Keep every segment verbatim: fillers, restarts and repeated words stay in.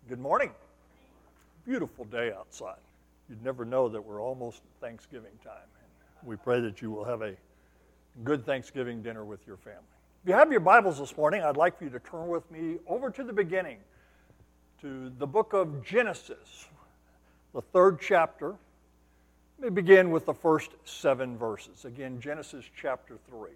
Good morning. Beautiful day outside. You'd never know that we're almost at Thanksgiving time. And we pray that you will have a good Thanksgiving dinner with your family. If you have your Bibles this morning, I'd like for you to turn with me over to the beginning, to the book of Genesis, the third chapter. Let me begin with the first seven verses. Again, Genesis chapter three.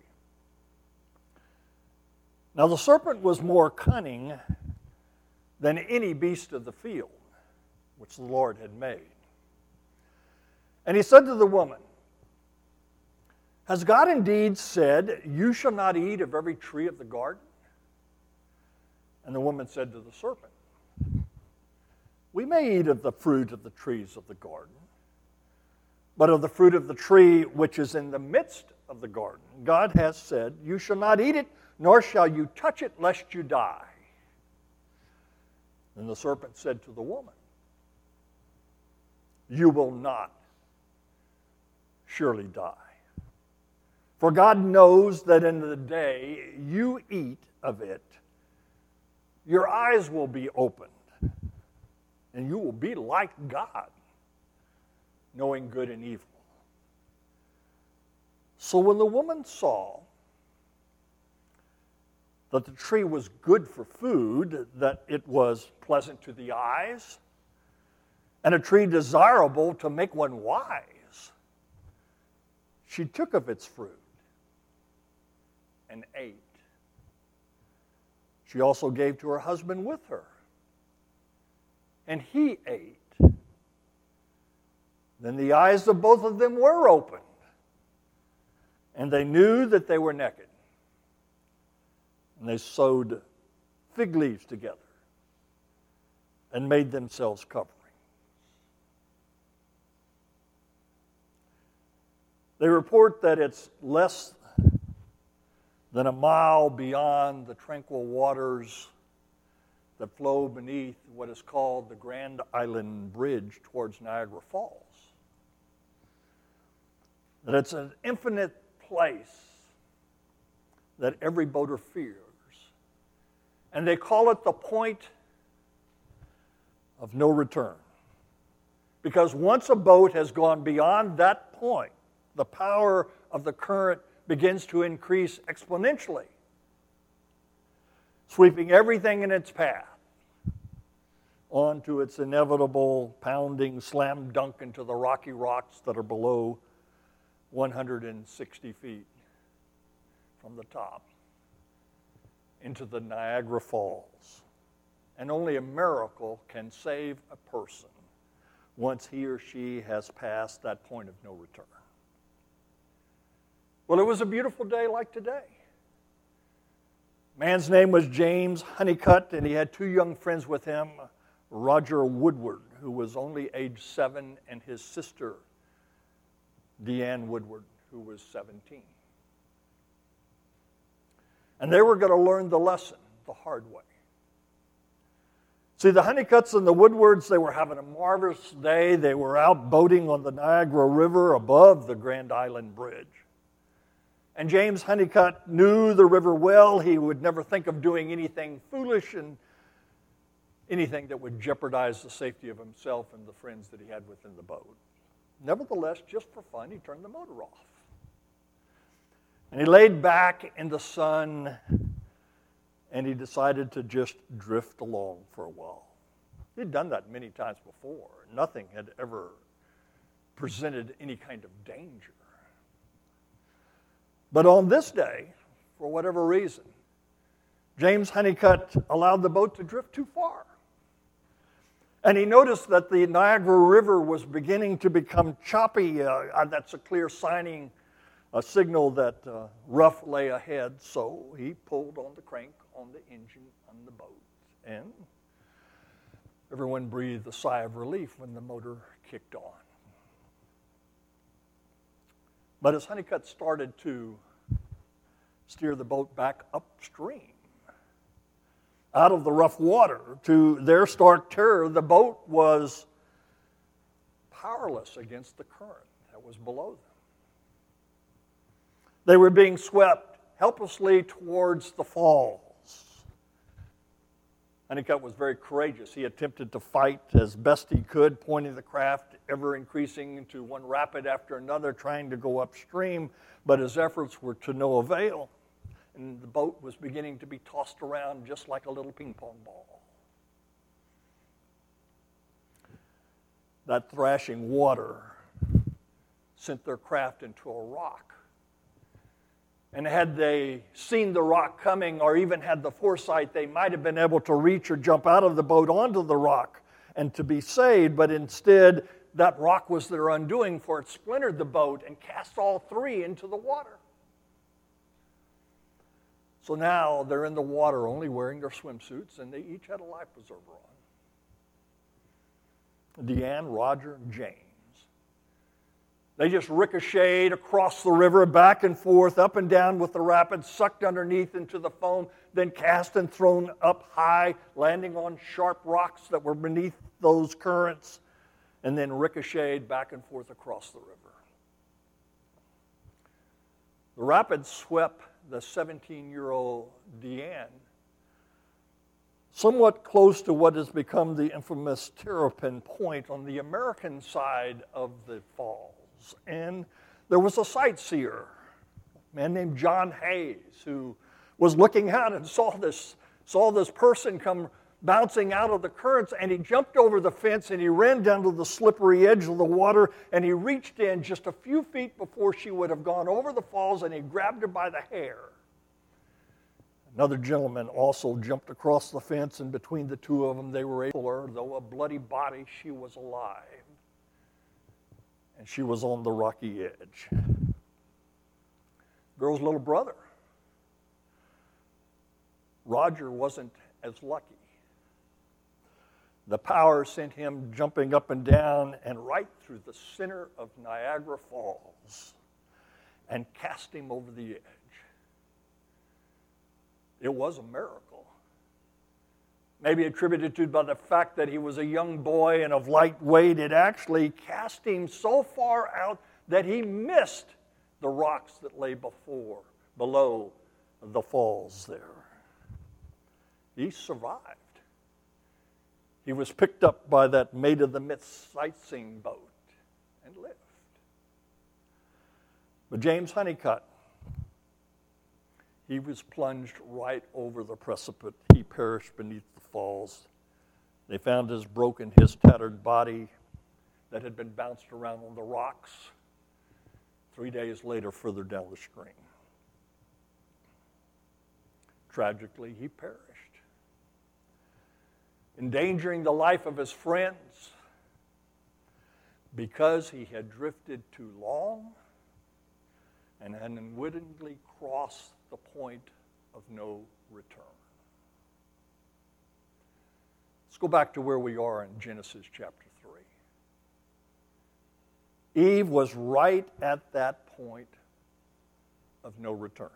Now the serpent was more cunning than any beast of the field which the Lord had made. And he said to the woman, "Has God indeed said, 'You shall not eat of every tree of the garden'?" And the woman said to the serpent, "We may eat of the fruit of the trees of the garden, but of the fruit of the tree which is in the midst of the garden, God has said, 'You shall not eat it, nor shall you touch it, lest you die.' Then the serpent said to the woman, 'You will not surely die. For God knows that in the day you eat of it, your eyes will be opened, and you will be like God, knowing good and evil.' So when the woman saw that the tree was good for food, that it was pleasant to the eyes, and a tree desirable to make one wise, she took of its fruit and ate. She also gave to her husband with her, and he ate. Then the eyes of both of them were opened, and they knew that they were naked. And they sewed fig leaves together and made themselves coverings. They report that it's less than a mile beyond the tranquil waters that flow beneath what is called the Grand Island Bridge towards Niagara Falls. That it's an infinite place that every boater fears. And they call it the point of no return. Because once a boat has gone beyond that point, the power of the current begins to increase exponentially, sweeping everything in its path onto its inevitable pounding slam dunk into the rocky rocks that are below one hundred sixty feet from the top into the Niagara Falls. And only a miracle can save a person once he or she has passed that point of no return. Well, it was a beautiful day like today. Man's name was James Honeycutt, and he had two young friends with him, Roger Woodward, who was only age seven, and his sister, Deanne Woodward, who was seventeen. And they were going to learn the lesson the hard way. See, the Honeycutts and the Woodwards, they were having a marvelous day. They were out boating on the Niagara River above the Grand Island Bridge. And James Honeycutt knew the river well. He would never think of doing anything foolish and anything that would jeopardize the safety of himself and the friends that he had within the boat. Nevertheless, just for fun, he turned the motor off. And he laid back in the sun, and he decided to just drift along for a while. He'd done that many times before. Nothing had ever presented any kind of danger. But on this day, for whatever reason, James Honeycutt allowed the boat to drift too far. And he noticed that the Niagara River was beginning to become choppy. Uh, that's a clear signing A signal that uh, rough lay ahead, so he pulled on the crank on the engine on the boat. And everyone breathed a sigh of relief when the motor kicked on. But as Honeycutt started to steer the boat back upstream, out of the rough water, to their stark terror, the boat was powerless against the current that was below them. They were being swept helplessly towards the falls. Honeycutt was very courageous. He attempted to fight as best he could, pointing the craft ever increasing into one rapid after another, trying to go upstream, but his efforts were to no avail, and the boat was beginning to be tossed around just like a little ping pong ball. That thrashing water sent their craft into a rock. And had they seen the rock coming or even had the foresight, they might have been able to reach or jump out of the boat onto the rock and to be saved. But instead, that rock was their undoing, for it splintered the boat and cast all three into the water. So now they're in the water only wearing their swimsuits, and they each had a life preserver on. Deanne, Roger, and James. They just ricocheted across the river, back and forth, up and down with the rapids, sucked underneath into the foam, then cast and thrown up high, landing on sharp rocks that were beneath those currents, and then ricocheted back and forth across the river. The rapids swept the seventeen-year-old Deanne somewhat close to what has become the infamous Terrapin Point on the American side of the falls. And there was a sightseer, a man named John Hayes, who was looking out and saw this, saw this person come bouncing out of the currents, and he jumped over the fence and he ran down to the slippery edge of the water, and he reached in just a few feet before she would have gone over the falls, and he grabbed her by the hair. Another gentleman also jumped across the fence, and between the two of them, they were able to pull her, though a bloody body, she was alive. And she was on the rocky edge. Girl's little brother, Roger, wasn't as lucky. The power sent him jumping up and down and right through the center of Niagara Falls and cast him over the edge. It was a miracle. Maybe attributed to by the fact that he was a young boy and of light weight, it actually cast him so far out that he missed the rocks that lay before, below the falls there. He survived. He was picked up by that Maid of the Myths sightseeing boat and lived. But James Honeycutt, he was plunged right over the precipice. He perished beneath the falls. They found his broken, his tattered body that had been bounced around on the rocks three days later further down the stream. Tragically, he perished, endangering the life of his friends because he had drifted too long and had unwittingly crossed the point of no return. Let's go back to where we are in Genesis chapter three. Eve was right at that point of no return.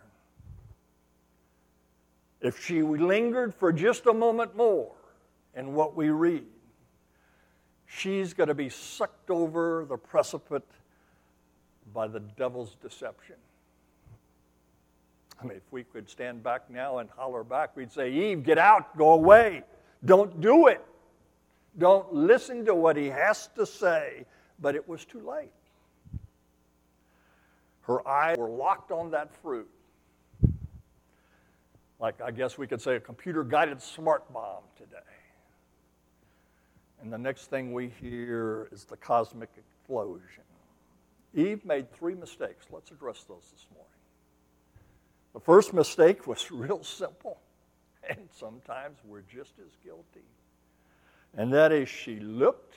If she lingered for just a moment more in what we read, she's going to be sucked over the precipice by the devil's deception. I mean, if we could stand back now and holler back, we'd say, Eve, get out, go away. Don't do it. Don't listen to what he has to say. But it was too late. Her eyes were locked on that fruit. Like, I guess we could say, a computer-guided smart bomb today. And the next thing we hear is the cosmic explosion. Eve made three mistakes. Let's address those this morning. The first mistake was real simple, and sometimes we're just as guilty. And that is, she looked,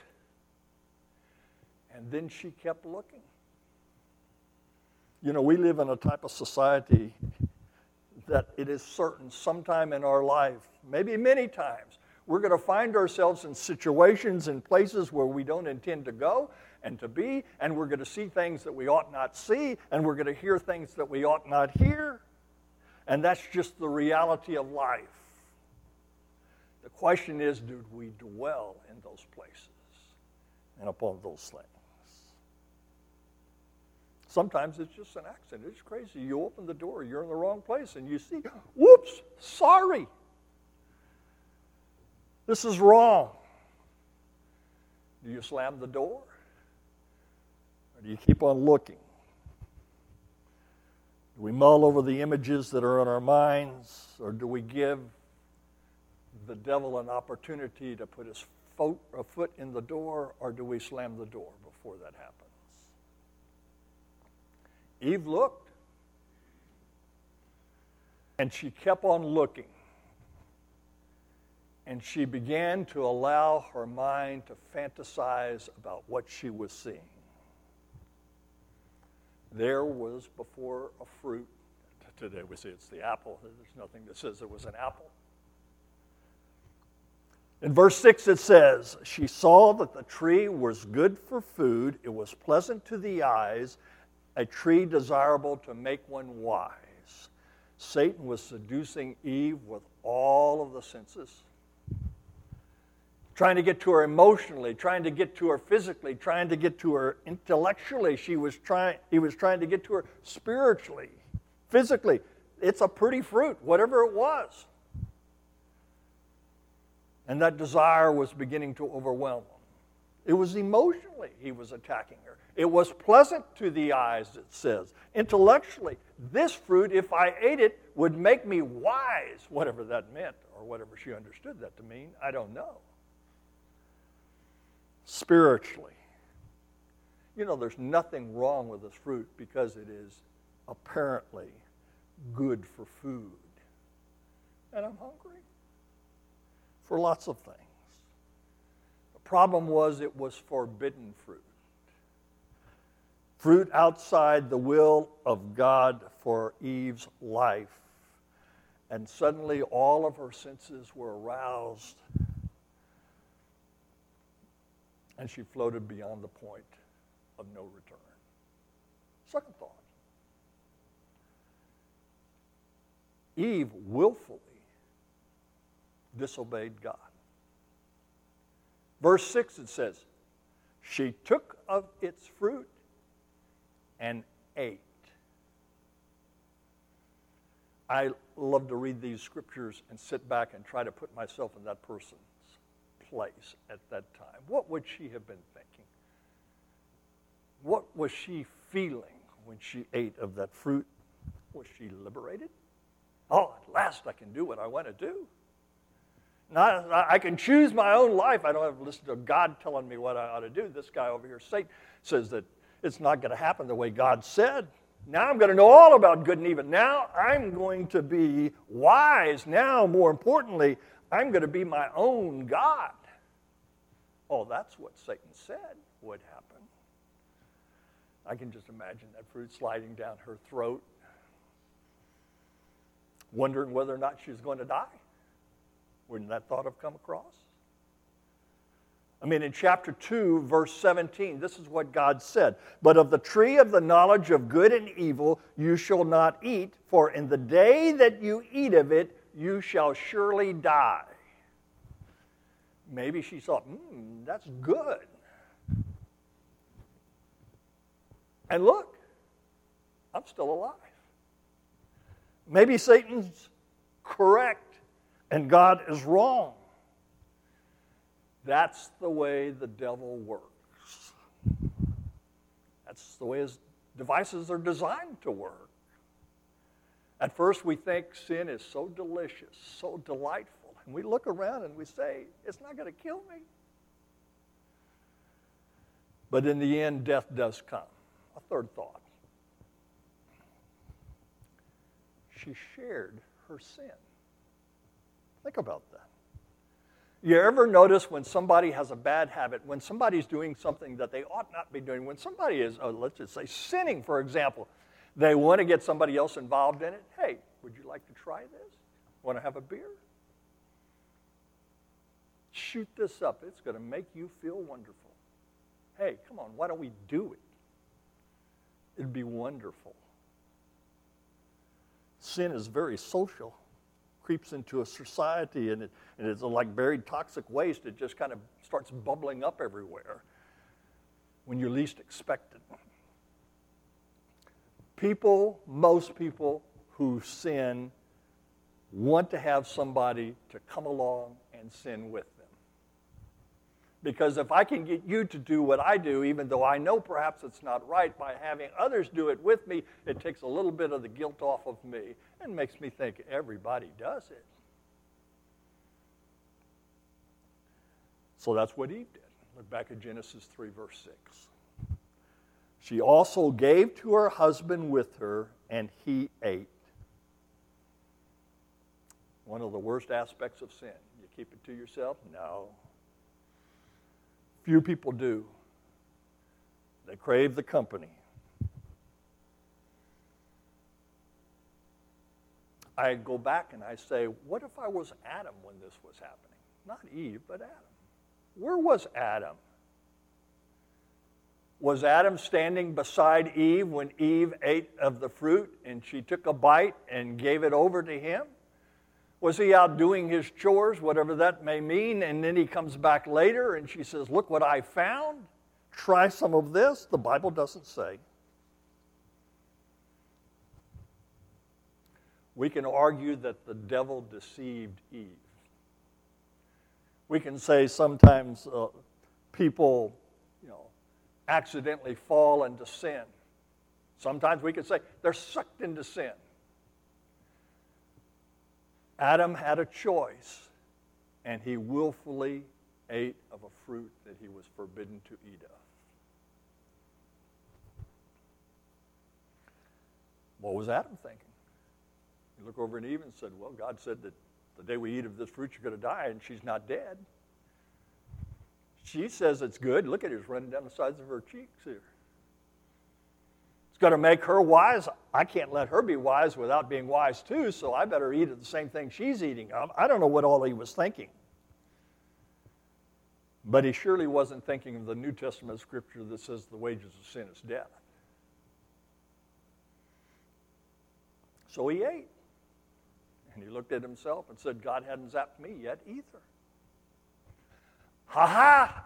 and then she kept looking. You know, we live in a type of society that it is certain sometime in our life, maybe many times, we're going to find ourselves in situations and places where we don't intend to go and to be, and we're going to see things that we ought not see, and we're going to hear things that we ought not hear. And that's just the reality of life. The question is, do we dwell in those places and upon those things? Sometimes it's just an accident. It's crazy. You open the door, you're in the wrong place, and you see, whoops, sorry. This is wrong. Do you slam the door? Or do you keep on looking? Do we mull over the images that are in our minds? Or do we give the devil an opportunity to put his foot, a foot in the door? Or do we slam the door before that happens? Eve looked. And she kept on looking. And she began to allow her mind to fantasize about what she was seeing. There was before a fruit. Today we say it's the apple. There's nothing that says it was an apple. In verse six it says, she saw that the tree was good for food. It was pleasant to the eyes, a tree desirable to make one wise. Satan was seducing Eve with all of the senses. Trying to get to her emotionally, trying to get to her physically, trying to get to her intellectually. She was trying, he was trying to get to her spiritually, physically. It's a pretty fruit, whatever it was. And that desire was beginning to overwhelm him. It was emotionally he was attacking her. It was pleasant to the eyes, it says. Intellectually, this fruit, if I ate it, would make me wise, whatever that meant, or whatever she understood that to mean, I don't know. Spiritually, you know, there's nothing wrong with this fruit because it is apparently good for food. And I'm hungry for lots of things. The problem was it was forbidden fruit. Fruit outside the will of God for Eve's life. And suddenly all of her senses were aroused. And she floated beyond the point of no return. Second thought. Eve willfully disobeyed God. Verse six it says, she took of its fruit and ate. I love to read these scriptures and sit back and try to put myself in that person's place at that time. What would she have been thinking? What was she feeling when she ate of that fruit? Was she liberated? Oh, at last I can do what I want to do. Now, I can choose my own life. I don't have to listen to God telling me what I ought to do. This guy over here, Satan, says that it's not going to happen the way God said. Now I'm going to know all about good and evil. Now I'm going to be wise. Now, more importantly, I'm going to be my own God. Oh, that's what Satan said would happen. I can just imagine that fruit sliding down her throat, wondering whether or not she was going to die. Wouldn't that thought have come across? I mean, in chapter two, verse seventeen, this is what God said. But of the tree of the knowledge of good and evil you shall not eat, for in the day that you eat of it, you shall surely die. Maybe she thought, hmm, that's good. And look, I'm still alive. Maybe Satan's correct and God is wrong. That's the way the devil works. That's the way his devices are designed to work. At first we think sin is so delicious, so delightful. And we look around and we say, it's not going to kill me. But in the end, death does come. A third thought. She shared her sin. Think about that. You ever notice when somebody has a bad habit, when somebody's doing something that they ought not be doing, when somebody is, oh, let's just say, sinning, for example, they want to get somebody else involved in it. Hey, would you like to try this? Want to have a beer? Shoot this up. It's going to make you feel wonderful. Hey, come on, why don't we do it? It'd be wonderful. Sin is very social. Creeps into a society, and, it, and it's like buried toxic waste. It just kind of starts bubbling up everywhere when you least expect it. People, most people who sin want to have somebody to come along and sin with them. Because if I can get you to do what I do, even though I know perhaps it's not right, by having others do it with me, it takes a little bit of the guilt off of me and makes me think everybody does it. So that's what Eve did. Look back at Genesis three, verse six. She also gave to her husband with her, and he ate. One of the worst aspects of sin. You keep it to yourself? No. Few people do. They crave the company. I go back and I say, what if I was Adam when this was happening? Not Eve, but Adam. Where was Adam? Was Adam standing beside Eve when Eve ate of the fruit and she took a bite and gave it over to him? Was he out doing his chores, whatever that may mean, and then he comes back later and she says, look what I found. Try some of this. The Bible doesn't say. We can argue that the devil deceived Eve. We can say sometimes uh, people, you know, accidentally fall into sin. Sometimes we can say they're sucked into sin. Adam had a choice, and he willfully ate of a fruit that he was forbidden to eat of. What was Adam thinking? You look over at Eve and said, well, God said that the day we eat of this fruit, you're going to die, and she's not dead. She says it's good. Look at her, it's running down the sides of her cheeks here. It's going to make her wise. I can't let her be wise without being wise too, so I better eat of the same thing she's eating of. I don't know what all he was thinking. But he surely wasn't thinking of the New Testament scripture that says the wages of sin is death. So he ate. And he looked at himself and said, God hadn't zapped me yet either. Ha ha!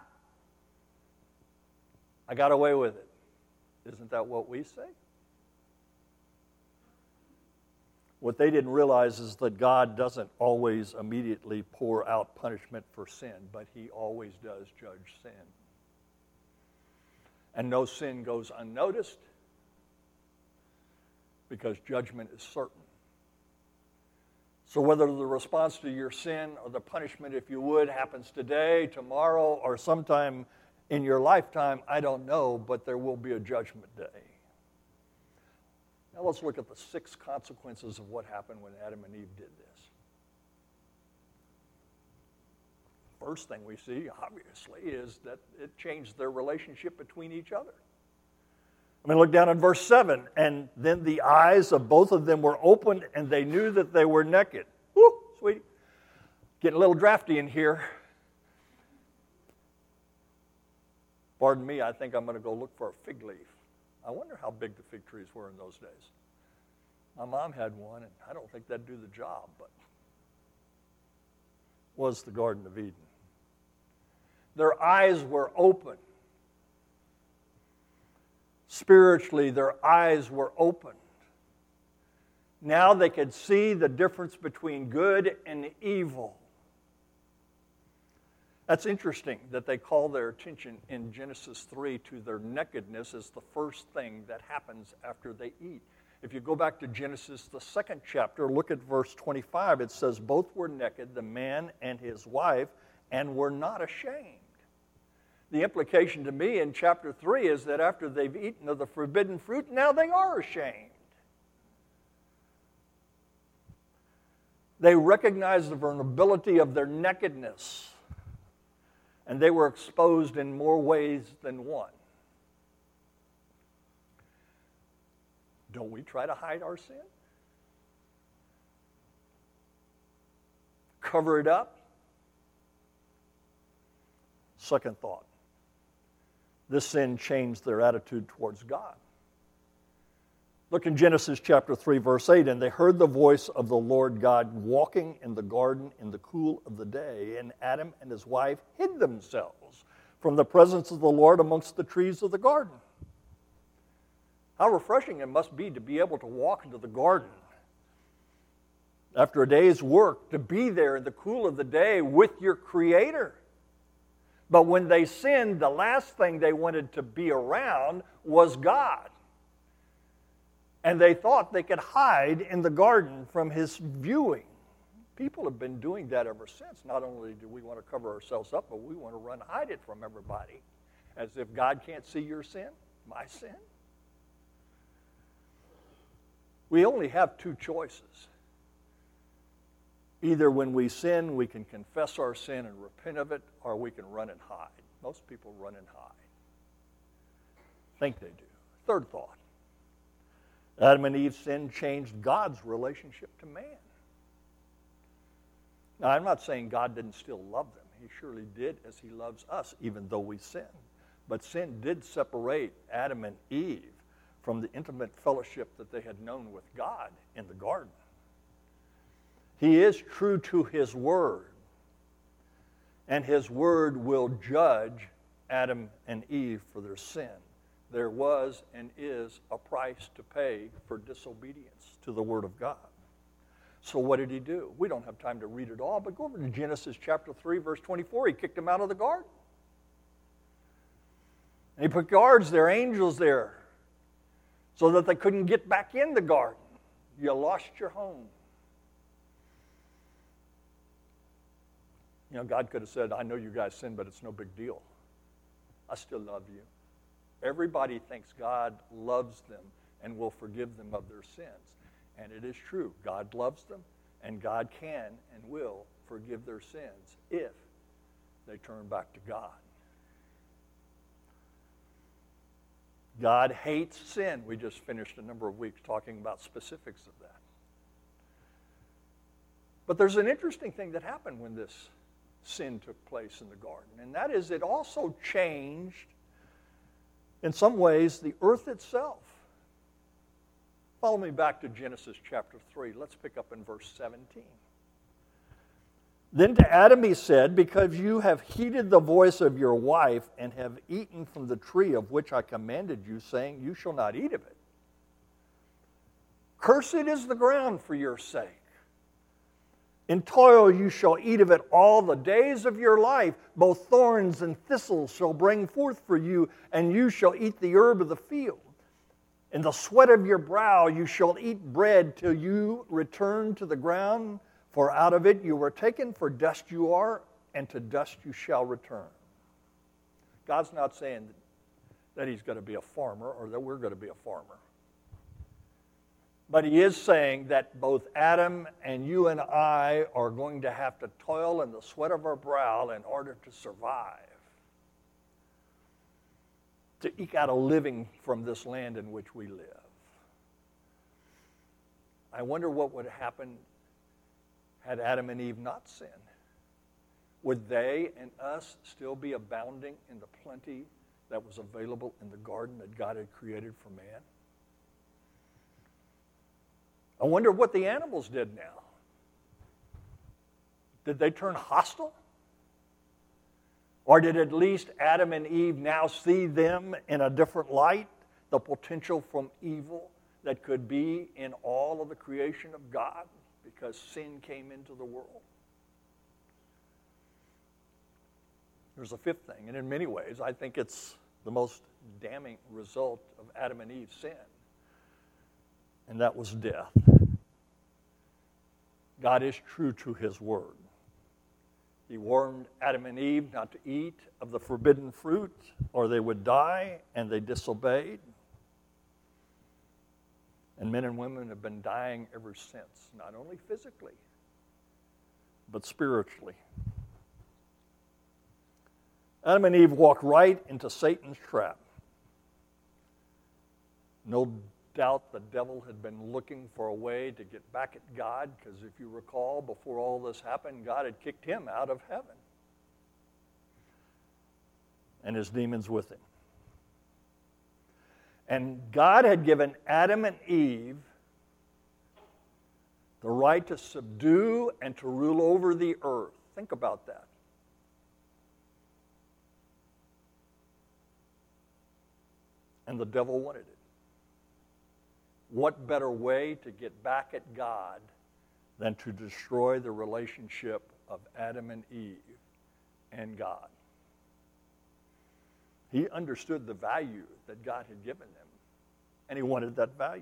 I got away with it. Isn't that what we say? What they didn't realize is that God doesn't always immediately pour out punishment for sin, but he always does judge sin. And no sin goes unnoticed because judgment is certain. So whether the response to your sin or the punishment, if you would, happens today, tomorrow, or sometime in your lifetime, I don't know, but there will be a judgment day. Now let's look at the six consequences of what happened when Adam and Eve did this. First thing we see, obviously, is that it changed their relationship between each other. I mean, look down in verse seven. And then the eyes of both of them were opened, and they knew that they were naked. Woo, sweetie. Getting a little drafty in here. Pardon me, I think I'm going to go look for a fig leaf. I wonder how big the fig trees were in those days. My mom had one, and I don't think that'd do the job, but it was the Garden of Eden. Their eyes were open. Spiritually, their eyes were opened. Now they could see the difference between good and evil. That's interesting that they call their attention in Genesis three to their nakedness as the first thing that happens after they eat. If you go back to Genesis, the second chapter, look at verse twenty-five. It says, both were naked, the man and his wife, and were not ashamed. The implication to me in chapter three is that after they've eaten of the forbidden fruit, now they are ashamed. They recognize the vulnerability of their nakedness, and they were exposed in more ways than one. Don't we try to hide our sin? Cover it up? Second thought. This sin changed their attitude towards God. Look in Genesis chapter three, verse eight. And they heard the voice of the Lord God walking in the garden in the cool of the day. And Adam and his wife hid themselves from the presence of the Lord amongst the trees of the garden. How refreshing it must be to be able to walk into the garden after a day's work, to be there in the cool of the day with your Creator, But when they sinned, the last thing they wanted to be around was God. And they thought they could hide in the garden from his viewing. People have been doing that ever since. Not only do we want to cover ourselves up, but we want to run hide it from everybody. As if God can't see your sin, my sin. We only have two choices. Either when we sin, we can confess our sin and repent of it, or we can run and hide. Most people run and hide. Think they do. Third thought. Adam and Eve's sin changed God's relationship to man. Now, I'm not saying God didn't still love them. He surely did, as he loves us, even though we sin. But sin did separate Adam and Eve from the intimate fellowship that they had known with God in the garden. He is true to his word, and his word will judge Adam and Eve for their sin. There was and is a price to pay for disobedience to the word of God. So what did he do? We don't have time to read it all, but go over to Genesis chapter three, verse twenty-four. He kicked them out of the garden. And he put guards there, angels there, so that they couldn't get back in the garden. You lost your home. You know, God could have said, I know you guys sinned, but it's no big deal. I still love you. Everybody thinks God loves them and will forgive them of their sins. And it is true. God loves them, and God can and will forgive their sins if they turn back to God. God hates sin. We just finished a number of weeks talking about specifics of that. But there's an interesting thing that happened when this sin took place in the garden, and that is it also changed, in some ways, the earth itself. Follow me back to Genesis chapter three. Let's pick up in verse seventeen. Then to Adam he said, because you have heeded the voice of your wife and have eaten from the tree of which I commanded you, saying, you shall not eat of it. Cursed is the ground for your sake. In toil you shall eat of it all the days of your life. Both thorns and thistles shall bring forth for you, and you shall eat the herb of the field. In the sweat of your brow you shall eat bread till you return to the ground, for out of it you were taken, for dust you are, and to dust you shall return. God's not saying that he's going to be a farmer or that we're going to be a farmer. But he is saying that both Adam and you and I are going to have to toil in the sweat of our brow in order to survive, to eke out a living from this land in which we live. I wonder what would happen had Adam and Eve not sinned. Would they and us still be abounding in the plenty that was available in the garden that God had created for man? I wonder what the animals did now. Did they turn hostile? Or did at least Adam and Eve now see them in a different light, the potential from evil that could be in all of the creation of God because sin came into the world? There's a fifth thing, and in many ways, I think it's the most damning result of Adam and Eve's sin, and that was death. God is true to his word. He warned Adam and Eve not to eat of the forbidden fruit, or they would die, and they disobeyed. And men and women have been dying ever since, not only physically, but spiritually. Adam and Eve walked right into Satan's trap. No doubt the devil had been looking for a way to get back at God, because if you recall, before all this happened, God had kicked him out of heaven, and his demons with him. And God had given Adam and Eve the right to subdue and to rule over the earth. Think about that. And the devil wanted it. What better way to get back at God than to destroy the relationship of Adam and Eve and God? He understood the value that God had given them, and he wanted that value.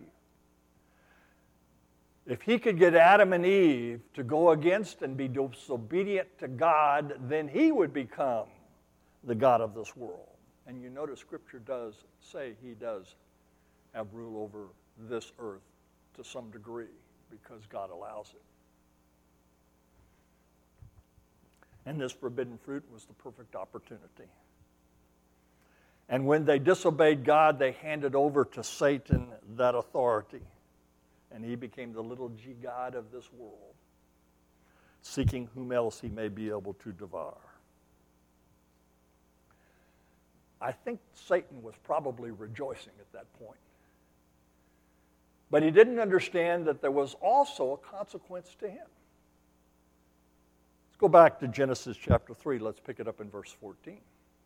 If he could get Adam and Eve to go against and be disobedient to God, then he would become the God of this world. And you notice Scripture does say he does have rule over this earth to some degree because God allows it. And this forbidden fruit was the perfect opportunity. And when they disobeyed God, they handed over to Satan that authority. And he became the little g god of this world, seeking whom else he may be able to devour. I think Satan was probably rejoicing at that point. But he didn't understand that there was also a consequence to him. Let's go back to Genesis chapter three. Let's pick it up in verse fourteen.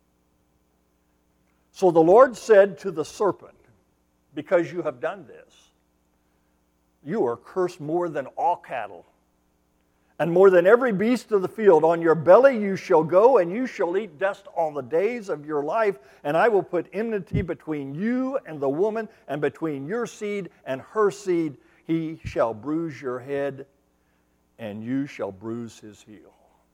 So the Lord said to the serpent, because you have done this, you are cursed more than all cattle, and more than every beast of the field. On your belly you shall go, and you shall eat dust all the days of your life, and I will put enmity between you and the woman, and between your seed and her seed. He shall bruise your head, and you shall bruise his heel.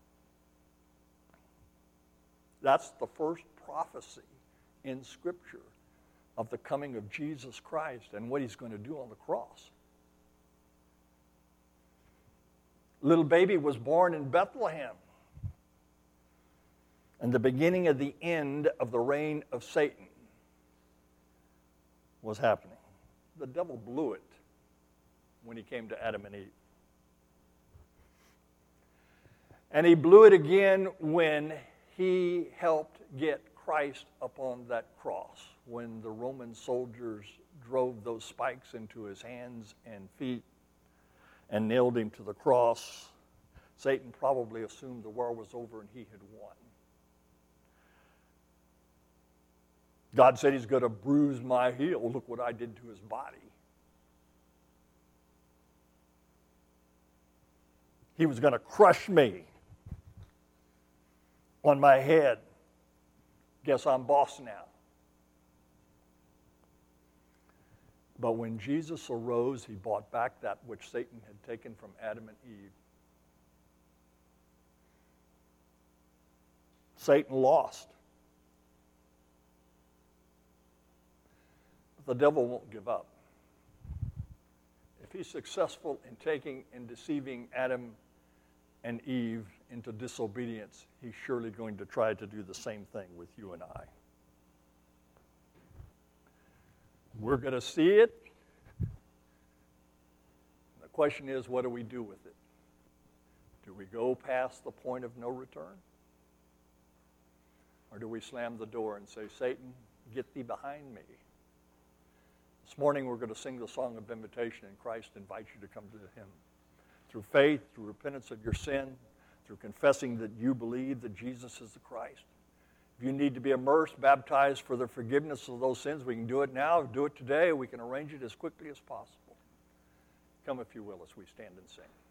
That's the first prophecy in Scripture of the coming of Jesus Christ and what he's going to do on the cross. Little baby was born in Bethlehem. And the beginning of the end of the reign of Satan was happening. The devil blew it when he came to Adam and Eve. And he blew it again when he helped get Christ upon that cross, when the Roman soldiers drove those spikes into his hands and feet and nailed him to the cross. Satan probably assumed the war was over and he had won. God said he's going to bruise my heel. Look what I did to his body. He was going to crush me on my head. Guess I'm boss now. But when Jesus arose, he bought back that which Satan had taken from Adam and Eve. Satan lost. But the devil won't give up. If he's successful in taking and deceiving Adam and Eve into disobedience, he's surely going to try to do the same thing with you and I. We're going to see it. The question is, what do we do with it? Do we go past the point of no return? Or do we slam the door and say, Satan, get thee behind me? This morning we're going to sing the song of invitation, and Christ invites you to come to him. Through faith, through repentance of your sin, through confessing that you believe that Jesus is the Christ. If you need to be immersed, baptized for the forgiveness of those sins, we can do it now, do it today. We can arrange it as quickly as possible. Come, if you will, as we stand and sing.